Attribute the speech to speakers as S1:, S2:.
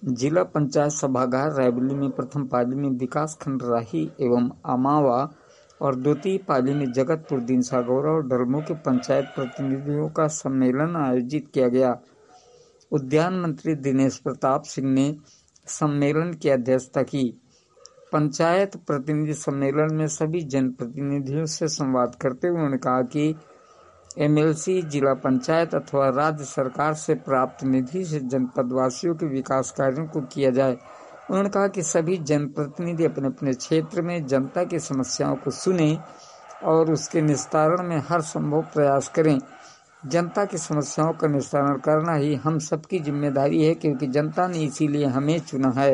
S1: जिला पंचायत सभागार रायबरेली में प्रथम पाली में विकास खंड राही एवं अमावा और द्वितीय पाली में जगतपुर, दिनसा, गौरा और डरमो के पंचायत प्रतिनिधियों का सम्मेलन आयोजित किया गया। उद्यान मंत्री दिनेश प्रताप सिंह ने सम्मेलन की अध्यक्षता की। पंचायत प्रतिनिधि सम्मेलन में सभी जनप्रतिनिधियों से संवाद करते हुए उन्होंने कहा कि एमएलसी, जिला पंचायत अथवा राज्य सरकार से प्राप्त निधि से जनपद वासियों के विकास कार्यों को किया जाए। उन्होंने कहा कि सभी जनप्रतिनिधि अपने अपने क्षेत्र में जनता की समस्याओं को सुनें और उसके निस्तारण में हर संभव प्रयास करें। जनता की समस्याओं का निस्तारण करना ही हम सबकी जिम्मेदारी है, क्योंकि जनता ने इसीलिए हमें चुना है।